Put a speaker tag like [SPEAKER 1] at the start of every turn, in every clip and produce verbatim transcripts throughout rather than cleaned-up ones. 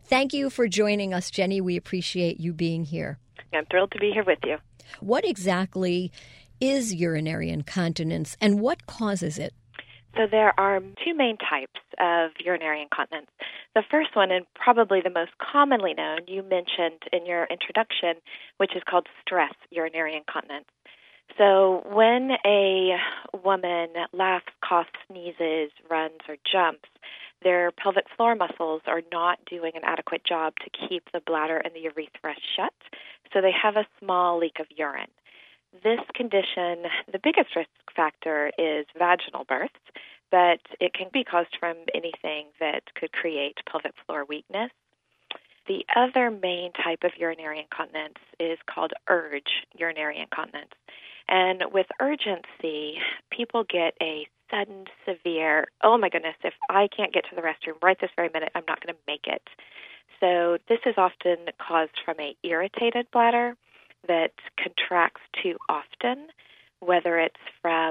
[SPEAKER 1] Thank you for joining us, Jenny. We appreciate you being here.
[SPEAKER 2] I'm thrilled to be here with you.
[SPEAKER 1] What exactly is urinary incontinence and what causes it?
[SPEAKER 2] So there are two main types of urinary incontinence. The first one, and probably the most commonly known, you mentioned in your introduction, which is called stress urinary incontinence. So when a woman laughs, coughs, sneezes, runs, or jumps, their pelvic floor muscles are not doing an adequate job to keep the bladder and the urethra shut, so they have a small leak of urine. This condition, the biggest risk factor is vaginal births, but it can be caused from anything that could create pelvic floor weakness. The other main type of urinary incontinence is called urge urinary incontinence. And with urgency, people get a sudden, severe, oh my goodness, if I can't get to the restroom right this very minute, I'm not going to make it. So this is often caused from an irritated bladder that contracts too often, whether it's from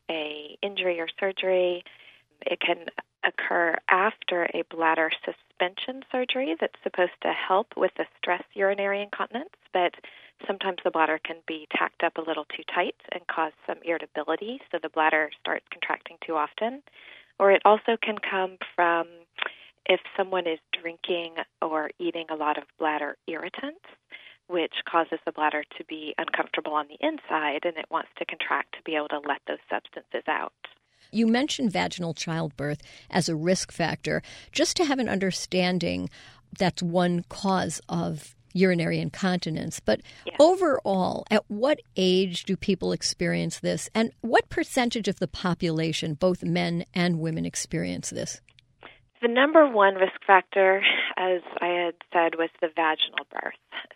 [SPEAKER 2] a injury or surgery. It can occur after a bladder suspension surgery that's supposed to help with the stress urinary incontinence, but sometimes the bladder can be tacked up a little too tight and cause some irritability, so the bladder starts contracting too often. Or it also can come from if someone is drinking or eating a lot of bladder irritants, which causes the bladder to be uncomfortable on the inside, and it wants to contract to be able to let those substances out.
[SPEAKER 1] You mentioned vaginal childbirth as a risk factor. Just to have an understanding, that's one cause of urinary incontinence. But
[SPEAKER 2] yes.
[SPEAKER 1] Overall, at what age do people experience this? And what percentage of the population, both men and women, experience this?
[SPEAKER 2] The number one risk factor, as I had said, was the vaginal birth.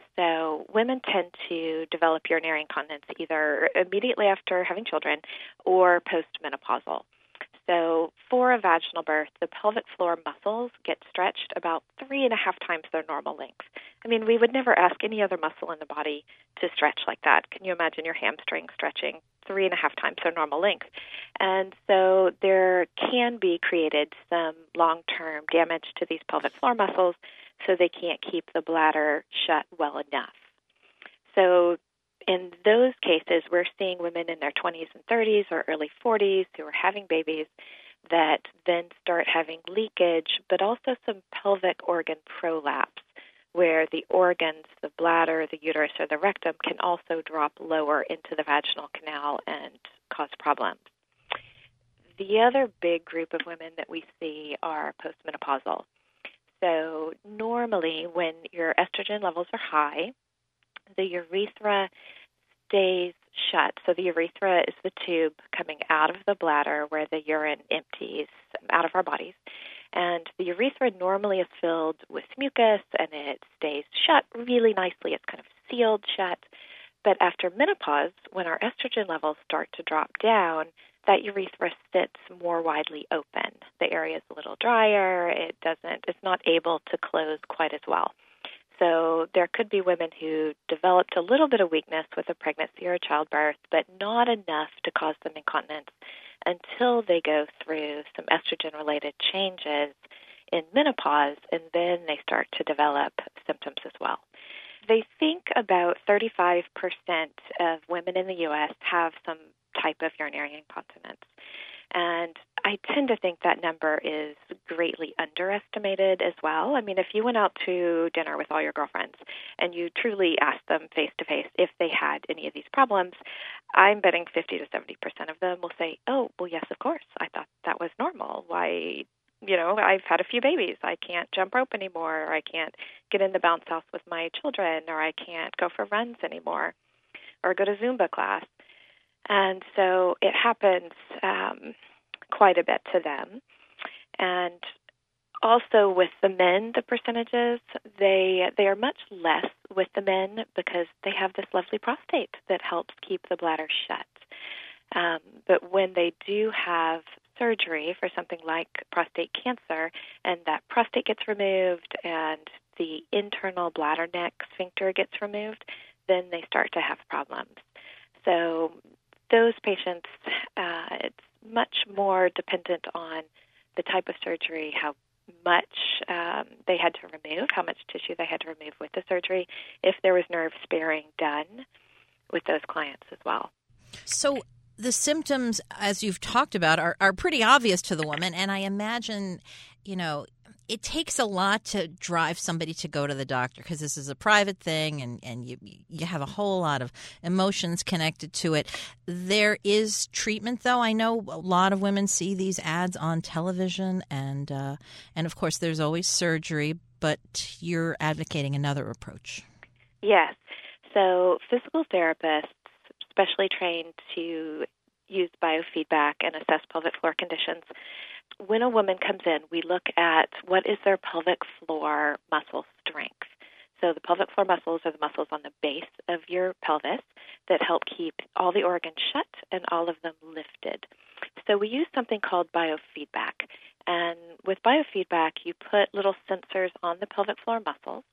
[SPEAKER 2] So women tend to develop urinary incontinence either immediately after having children or postmenopausal. So for a vaginal birth, the pelvic floor muscles get stretched about three and a half times their normal length. I mean, we would never ask any other muscle in the body to stretch like that. Can you imagine your hamstring stretching three and a half times their normal length? And so there can be created some long-term damage to these pelvic floor muscles, so they can't keep the bladder shut well enough. So in those cases, we're seeing women in their twenties and thirties or early forties who are having babies that then start having leakage, but also some pelvic organ prolapse, where the organs, the bladder, the uterus, or the rectum can also drop lower into the vaginal canal and cause problems. The other big group of women that we see are postmenopausal. So normally when your estrogen levels are high, the urethra stays shut. So the urethra is the tube coming out of the bladder where the urine empties out of our bodies. And the urethra normally is filled with mucus, and it stays shut really nicely. It's kind of sealed shut. But after menopause, when our estrogen levels start to drop down, that urethra sits more widely open. The area is a little drier. It doesn't, it's not able to close quite as well. So there could be women who developed a little bit of weakness with a pregnancy or a childbirth, but not enough to cause them incontinence until they go through some estrogen-related changes in menopause, and then they start to develop symptoms as well. They think about thirty-five percent of women in the U S have some type of urinary incontinence. And I tend to think that number is greatly underestimated as well. I mean, if you went out to dinner with all your girlfriends and you truly asked them face-to-face if they had any of these problems, I'm betting fifty to seventy percent of them will say, oh, well, yes, of course. I thought that was normal. Why, you know, I've had a few babies. I can't jump rope anymore, or I can't get in the bounce house with my children, or I can't go for runs anymore, or go to Zumba class. And so it happens um, quite a bit to them. And also with the men, the percentages, they they are much less with the men because they have this lovely prostate that helps keep the bladder shut. Um, but when they do have surgery for something like prostate cancer, and that prostate gets removed and the internal bladder neck sphincter gets removed, then they start to have problems. So those patients, uh, it's much more dependent on the type of surgery, how much um, they had to remove, how much tissue they had to remove with the surgery, if there was nerve sparing done with those clients as well.
[SPEAKER 3] So the symptoms, as you've talked about, are, are pretty obvious to the woman. And I imagine, you know, it takes a lot to drive somebody to go to the doctor because this is a private thing and, and you you have a whole lot of emotions connected to it. There is treatment, though. I know a lot of women see these ads on television and, uh, and of course, there's always surgery, but you're advocating another approach.
[SPEAKER 2] Yes. So physical therapists, specially trained to use biofeedback and assess pelvic floor conditions. When a woman comes in, we look at what is their pelvic floor muscle strength. So the pelvic floor muscles are the muscles on the base of your pelvis that help keep all the organs shut and all of them lifted. So we use something called biofeedback. And with biofeedback, you put little sensors on the pelvic floor muscles.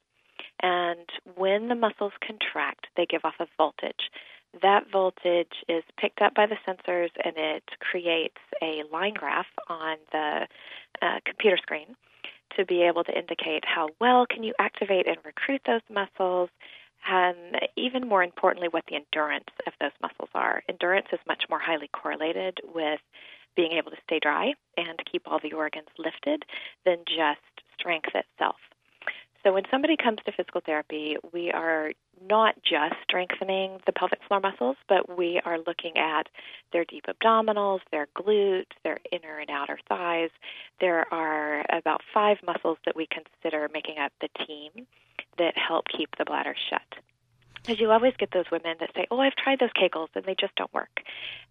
[SPEAKER 2] And when the muscles contract, they give off a voltage. That voltage is picked up by the sensors, and it creates a line graph on the uh, computer screen to be able to indicate how well can you activate and recruit those muscles, and even more importantly, what the endurance of those muscles are. Endurance is much more highly correlated with being able to stay dry and keep all the organs lifted than just strength itself. So when somebody comes to physical therapy, we are not just strengthening the pelvic floor muscles, but we are looking at their deep abdominals, their glutes, their inner and outer thighs. There are about five muscles that we consider making up the team that help keep the bladder shut. Because you always get those women that say, oh, I've tried those Kegels and they just don't work.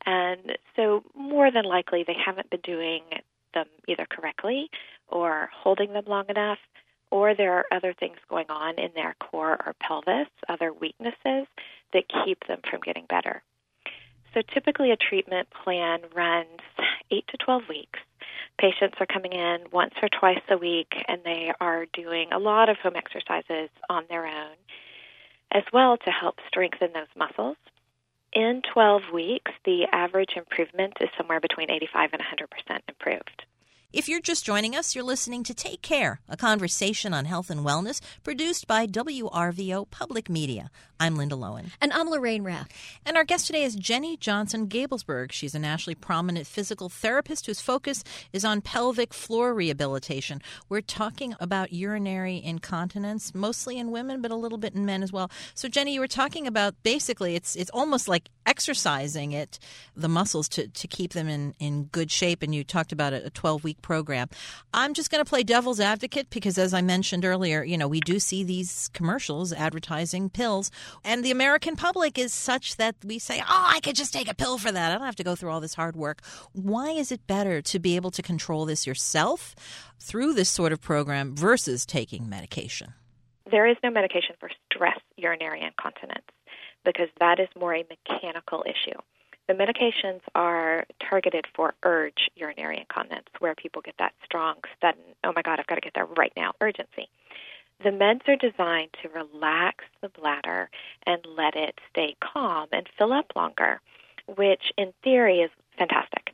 [SPEAKER 2] And so more than likely they haven't been doing them either correctly or holding them long enough, or there are other things going on in their core or pelvis, other weaknesses that keep them from getting better. So typically a treatment plan runs eight to twelve weeks. Patients are coming in once or twice a week, and they are doing a lot of home exercises on their own as well to help strengthen those muscles. In twelve weeks, the average improvement is somewhere between eighty-five and one hundred percent improved.
[SPEAKER 3] If you're just joining us, you're listening to Take Care, a conversation on health and wellness produced by W R V O Public Media. I'm Linda Lowen.
[SPEAKER 1] And I'm Lorraine Rath.
[SPEAKER 3] And our guest today is Jenny Johnson-Gablesberg. She's a nationally prominent physical therapist whose focus is on pelvic floor rehabilitation. We're talking about urinary incontinence, mostly in women, but a little bit in men as well. So, Jenny, you were talking about basically it's it's almost like exercising it, the muscles, to, to keep them in, in good shape, and you talked about a twelve-week program. I'm just going to play devil's advocate because, as I mentioned earlier, you know, we do see these commercials advertising pills, and the American public is such that we say, oh, I could just take a pill for that. I don't have to go through all this hard work. Why is it better to be able to control this yourself through this sort of program versus taking medication?
[SPEAKER 2] There is no medication for stress urinary incontinence because that is more a mechanical issue. The medications are targeted for urge urinary incontinence, where people get that strong, sudden, oh my God, I've got to get there right now, urgency. The meds are designed to relax the bladder and let it stay calm and fill up longer, which in theory is fantastic.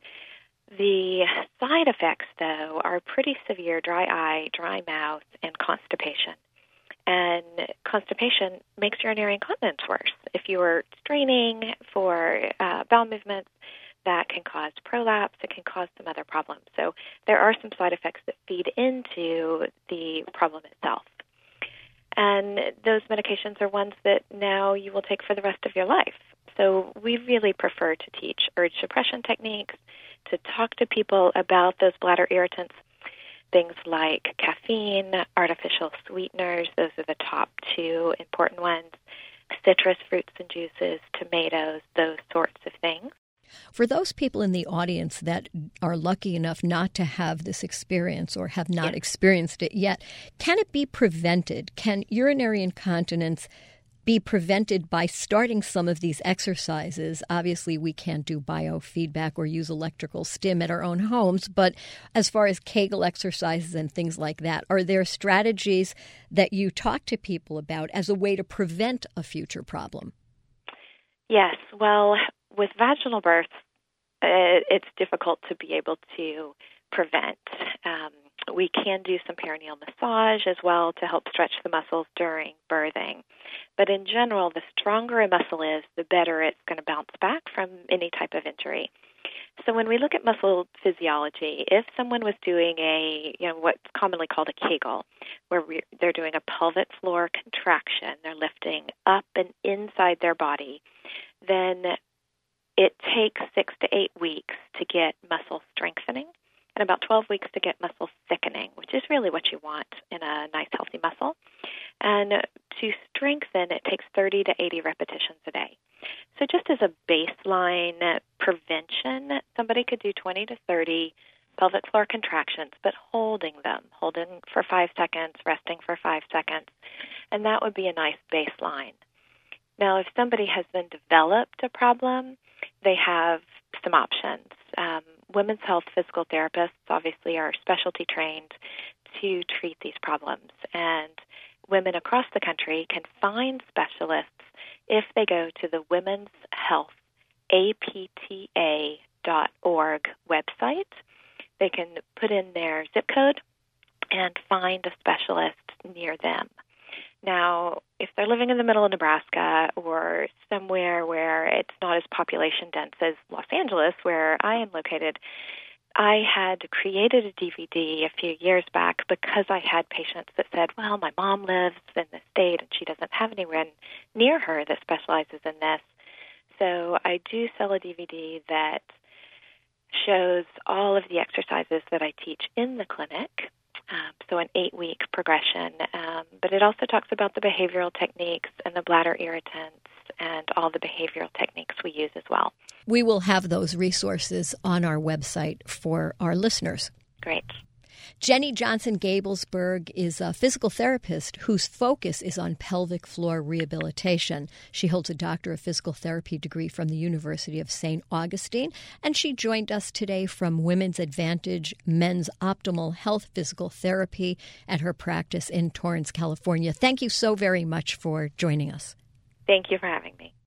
[SPEAKER 2] The side effects, though, are pretty severe: dry eye, dry mouth, and constipation. And constipation makes urinary incontinence worse. If you are straining for uh, bowel movements, that can cause prolapse. It can cause some other problems. So there are some side effects that feed into the problem itself. And those medications are ones that now you will take for the rest of your life. So we really prefer to teach urge suppression techniques, to talk to people about those bladder irritants, things like caffeine, artificial sweeteners, those are the top two important ones, citrus fruits and juices, tomatoes, those sorts of things.
[SPEAKER 1] For those people in the audience that are lucky enough not to have this experience or have not
[SPEAKER 2] yes.
[SPEAKER 1] experienced it yet, can it be prevented? Can urinary incontinence be prevented by starting some of these exercises? Obviously, we can't do biofeedback or use electrical stim at our own homes, but as far as Kegel exercises and things like that, are there strategies that you talk to people about as a way to prevent a future problem?
[SPEAKER 2] Yes. Well, with vaginal birth, uh, it's difficult to be able to prevent. Um, we can do some perineal massage as well to help stretch the muscles during birthing. But in general, the stronger a muscle is, the better it's going to bounce back from any type of injury. So when we look at muscle physiology, if someone was doing a, you know, what's commonly called a Kegel, where we, they're doing a pelvic floor contraction, they're lifting up and inside their body, then it takes six to eight weeks to get muscle strengthening and about twelve weeks to get muscle thickening, which is really what you want in a nice, healthy muscle. And to strengthen, it takes thirty to eighty repetitions a day. So just as a baseline prevention, somebody could do twenty to thirty pelvic floor contractions, but holding them, holding for five seconds, resting for five seconds, and that would be a nice baseline. Now, if somebody has then developed a problem, they have some options. Um, women's health physical therapists obviously are specialty trained to treat these problems, and women across the country can find specialists if they go to the Women's Health A P T A dot org website. They can put in their zip code and find a specialist near them. Now, if they're living in the middle of Nebraska or somewhere where it's not as population dense as Los Angeles, where I am located, I had created a D V D a few years back because I had patients that said, well, my mom lives in the state and she doesn't have anyone near her that specializes in this. So I do sell a D V D that shows all of the exercises that I teach in the clinic. Um, so an eight-week progression, um, but it also talks about the behavioral techniques and the bladder irritants and all the behavioral techniques we use as well.
[SPEAKER 1] We will have those resources on our website for our listeners.
[SPEAKER 2] Great.
[SPEAKER 1] Jenny Johnson Gablesberg is a physical therapist whose focus is on pelvic floor rehabilitation. She holds a Doctor of Physical Therapy degree from the University of Saint Augustine, and she joined us today from Women's Advantage Men's Optimal Health Physical Therapy at her practice in Torrance, California. Thank you so very much for joining us.
[SPEAKER 2] Thank you for having me.